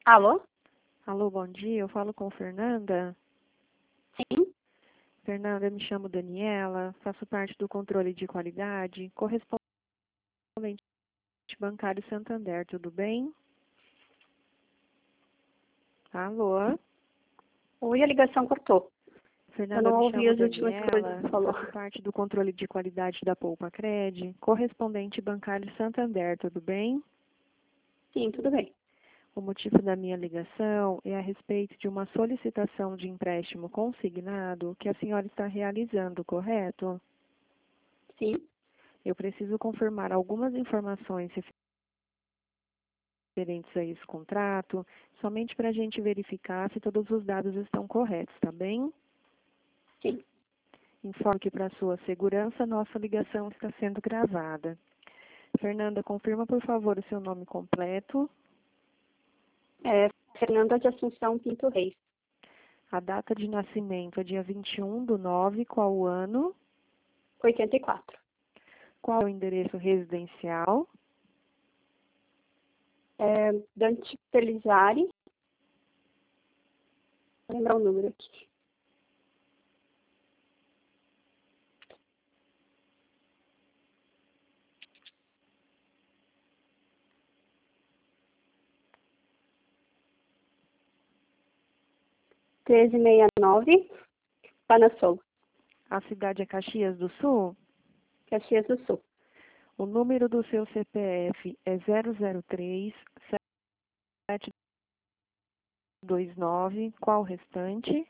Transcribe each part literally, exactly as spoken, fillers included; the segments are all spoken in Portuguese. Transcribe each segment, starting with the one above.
Alô? Alô, bom dia. Eu falo com Fernanda. Sim? Fernanda, eu me chamo Daniela, faço parte do controle de qualidade, correspondente bancário Santander, tudo bem? Alô? Oi, a ligação cortou. Eu Fernanda, eu não me ouvi chamo as últimas coisas Daniela, que você falou. faço parte do controle de qualidade da Poupa Cred, correspondente bancário Santander, tudo bem? Sim, tudo bem. O motivo da minha ligação é a respeito de uma solicitação de empréstimo consignado que a senhora está realizando, correto? Sim? Eu preciso confirmar algumas informações referentes a esse contrato, somente para a gente verificar se todos os dados estão corretos, tá bem? Sim. Informo que para sua segurança, nossa ligação está sendo gravada. Fernanda, confirma, por favor, o seu nome completo, É Fernanda de Assunção Pinto Reis. a data de nascimento é dia vinte e um do nove, qual o ano, oitenta e quatro. qual é o endereço residencial, É Dante Pelizari. Vou lembrar o número aqui. treze sessenta e nove, Panassou, a cidade é Caxias do Sul, Caxias do Sul. o número do seu C P F é zero zero três sete dois nove, qual o restante?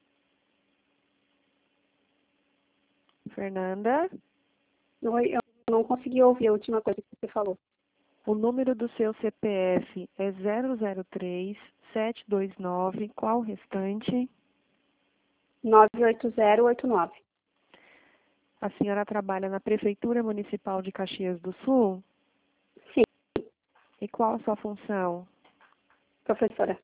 Fernanda, Oi, eu não consegui ouvir a última coisa que você falou. o número do seu C P F é zero zero três sete dois nove, qual o restante? nove oito zero oito nove. A senhora trabalha na Prefeitura Municipal de Caxias do Sul? Sim, E qual a sua função? professora.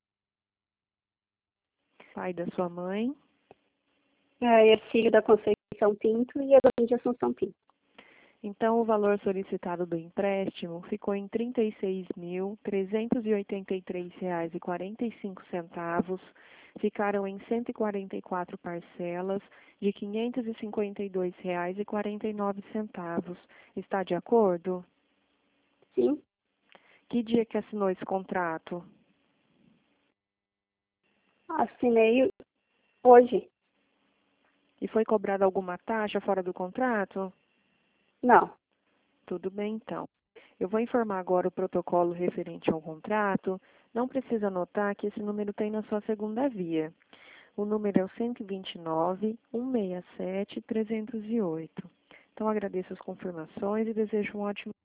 Pai da sua mãe? É, é filho da Conceição Pinto e a dona de Assunção Pinto. Então, o valor solicitado do empréstimo ficou em trinta e seis mil, trezentos e oitenta e três reais e quarenta e cinco centavos. Ficaram em cento e quarenta e quatro parcelas de quinhentos e cinquenta e dois reais e quarenta e nove centavos. Está de acordo? Sim? Que dia que assinou esse contrato? Assinei hoje. E foi cobrada alguma taxa fora do contrato? Não. Tudo bem, então. Eu vou informar agora o protocolo referente ao contrato. Não precisa anotar que esse número tem na sua segunda via. O número é o cento e vinte e nove, cento e sessenta e sete, trezentos e oito. Então, agradeço as confirmações e desejo um ótimo